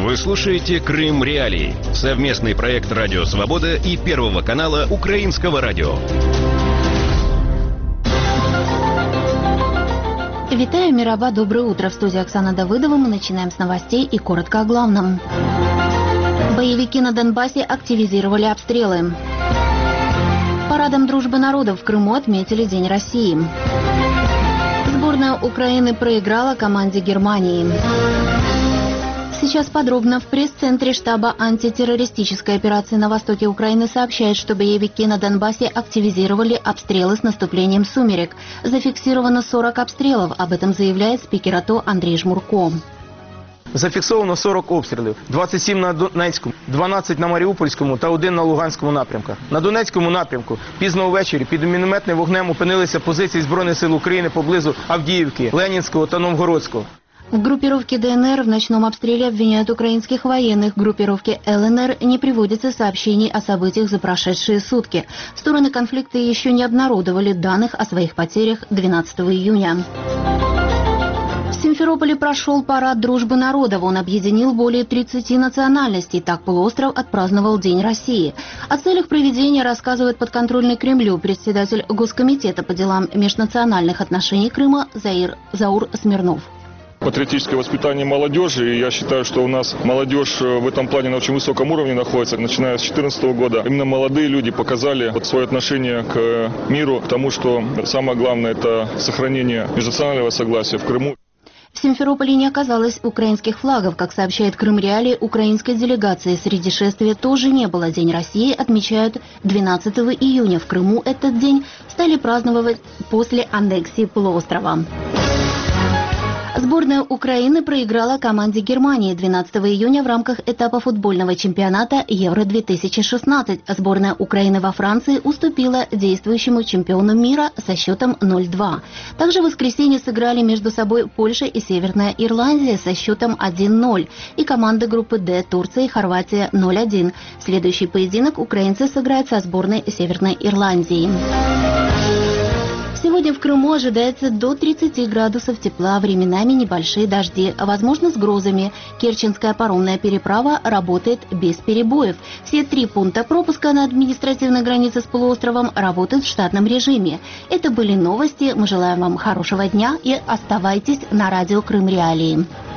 Вы слушаете «Крым Реалии» — совместный проект «Радио Свобода» и Первого канала Украинского радио. Витаю, Мирова, доброе утро. В студии Оксана Давыдова. Мы начинаем с новостей и коротко о главном. Боевики на Донбассе активизировали обстрелы. Парадом дружбы народов в Крыму отметили День России. Сборная Украины проиграла команде Германии. Сейчас подробно. В пресс-центре штаба антитеррористической операции на востоке Украины сообщают, что боевики на Донбассе активизировали обстрелы с наступлением сумерек. Зафиксировано 40 обстрелов. Об этом заявляет спикер АТО Андрій Жмурко. Зафіксовано 40 обстрілів, 27 на Донецькому, 12 на Маріупольському та 1 на Луганському напрямках. На Донецькому напрямку пізно ввечері під мінометним вогнем опинилися позиції Збройних сил України поблизу Авдіївки, Ленінського та Новгородського. В группировке ДНР в ночном обстреле обвиняют украинских военных. В группировке ЛНР не приводится сообщений о событиях за прошедшие сутки. Стороны конфликта еще не обнародовали данных о своих потерях 12 июня. В Симферополе прошел парад дружбы народов. Он объединил более 30 национальностей. Так полуостров отпраздновал День России. О целях проведения рассказывает подконтрольный Кремлю председатель Госкомитета по делам межнациональных отношений Крыма Заур Смирнов. Патриотическое воспитание молодежи, и я считаю, что у нас молодежь в этом плане на очень высоком уровне находится, начиная с 2014 года. Именно молодые люди показали свое отношение к миру, к тому, что самое главное – это сохранение межнационального согласия в Крыму. В Симферополе не оказалось украинских флагов. Как сообщает Крым Реалии, украинской делегации среди шествия тоже не было. День России отмечают 12 июня. В Крыму этот день стали праздновать после аннексии полуострова. Сборная Украины проиграла команде Германии 12 июня в рамках этапа футбольного чемпионата Евро-2016. Сборная Украины во Франции уступила действующему чемпиону мира со счетом 0-2. Также в воскресенье сыграли между собой Польша и Северная Ирландия со счетом 1-0 и команды группы «Д» Турция и Хорватия 0-1. Следующий поединок украинцы сыграют со сборной Северной Ирландии. Сегодня в Крыму ожидается до 30 градусов тепла, временами небольшие дожди, возможно с грозами. Керченская паромная переправа работает без перебоев. Все 3 пункта пропуска на административной границе с полуостровом работают в штатном режиме. Это были новости. Мы желаем вам хорошего дня и оставайтесь на радио Крым Реалии.